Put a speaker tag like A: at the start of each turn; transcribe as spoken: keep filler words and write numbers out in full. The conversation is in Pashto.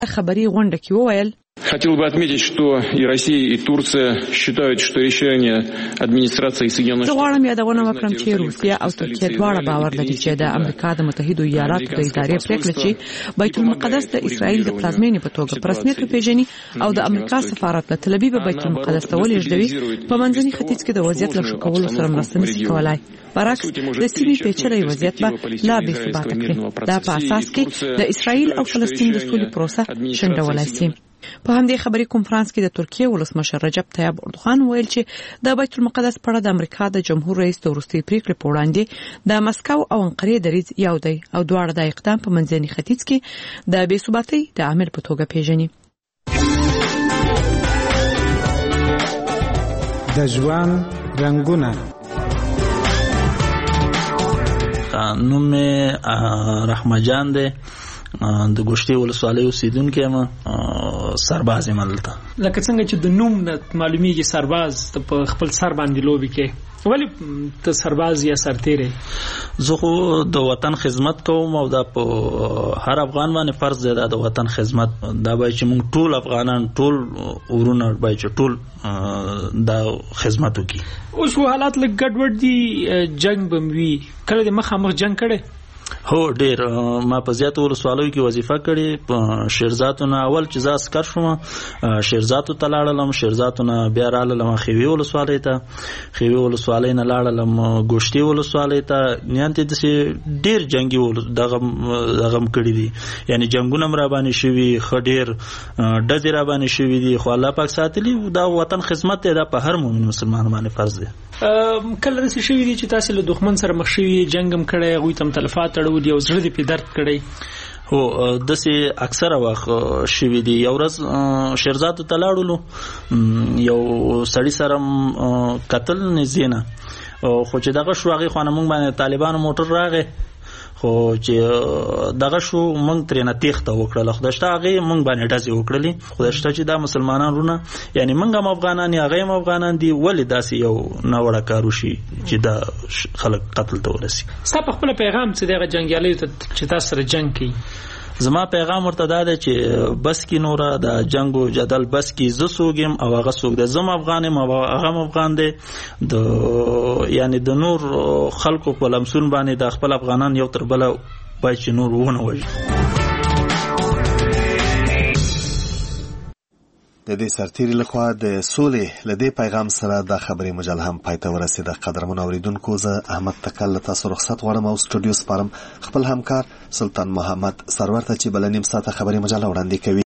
A: خبري غونډه کې وویل
B: Хотел бы отметить, что и Россия, и Турция считают, что решение администрации Соединенных
A: Штатов... زه غواړم یادونه وکړم چې روسیه او ترکیه دواړه باور لري چې د امریکا د متحدو ایالاتو د ادارې پریکړه چې بیت المقدس د اسرائیل د پلازمینې په توګه په رسمیت وپیژني او د امریکا سفارت له تل ابیب بیت المقدس ته ولېږدوي په منځني ختیځ کې د وضعیت له ښه کولو سره مرسته نشي کولای. برعکس د سیمې پیچلې وضعیت به لا بې ثباته کړي. دا په اساس کې د اسرائیل او فلسطین د سولې پروسه شنډولای شي. په همدې خبري کنفرانس کې د ترکیه ولسمشر رجب طیب اردوغان ویل چې د بیت المقدس په اړه د امریکا د جمهور رئیس د وروستۍ پریکړې په وړاندې د مسکو او انقرې دریځ یو دی او دواړه د اقدام په منځني ختیځ کې د بې ثباتۍ د عامل په توګه پیژني.
C: د ژوند رنګونه
D: نوم رحمه جان دی، د ګوشتي ولسوالۍ اوسیدونکی یم، سرباز یم هلته.
E: لکه څنګه چې د نوم نه معلومیږي سرباز په خپل سر باندې لوبې کوي، ولې ته سرباز یا سرتیری؟
D: زه خو د وطن خدمت کوم او دا په هر افغان باندې فرض دی دا د وطن خدمت. دا باید چې موږ ټول افغانان ټول ورونه باید چې ټول دا خدمت وکړي.
E: اوس خو حالات لږ ګډوډ دي، جنګ به وي، کله د مخامخ جنګ کړی؟
D: هو ډیر. ما په زیاتو ولسوالیو کې وظیفه کړې. په شیرزاتو نه اول چې زه عسکر شوم شیرزاتو ته لاړلم، شیرزاتو نه بیا رالم خیوي ولسوالۍ ته، خیوي ولسوالۍ نه لاړلم ګوشتي ولسوالۍ ته. یعنې داسې ډیر جنګي دغه دغه کړي دي، یعنې جنګونه هم را باندې شوي، ښه ډیر ډزې را باندې شوي دي، خو الله پاک ساتلي. دا وطن خدمت دی، دا په هر مؤمن مسلمان باندې فرض دی.
E: کله داسې شوي دي چې تاسې له دښمن سره مخ شوي، جنګ هم کړی، هغوی ته هم تلفات اړولي او زړه دې پې درد کړی؟
D: هو داسې اکثره وخت شوي دي. یو ورځ شیرزاتو ته لاړلو، یو سړي سره کتل نږدې نه، خو چې دغه شو هغې خوا نه موږ باندې طالبانو موټر راغی، خو چې دغه شو موږ ترېنه تېښته وکړله. خدای شته هغې موږ باندې ډزې وکړلې. خدای شته چې دا مسلمانان رونه، یعنې موږ هم افغانان یې هغې هم افغانان دي، ولې داسې یو ناوړه کار وشي چې دا خلک قتل ته ورسي؟
E: ستا په خپله پیغام څه دی هغه جنګیالیو ته چې تاسو سره جنګ کوي؟
D: زما پیغام ورته دا دی چې بس کې نوره د جنګ و جدل بس کې، زه څوک یم او هغه څوک دی، زه هم افغان یم او هغه هم افغان دی. د یعنې د نور خلکو په لمسون باندې د خپل افغانان یو تر بله باید چې نور ونه وژني.
F: د دې سرتیري لخوا د سولې له دې پیغام سره د خبري مجله هم پای ته ورسېده. قدرمنو اورېدونکو، زه احمد تکل له تاسو رخصت غواړم او سټوډیو سپارم خپل همکار سلطان محمد سرور ته چې بله نیم ساعته خبري مجله وړاندې کوي.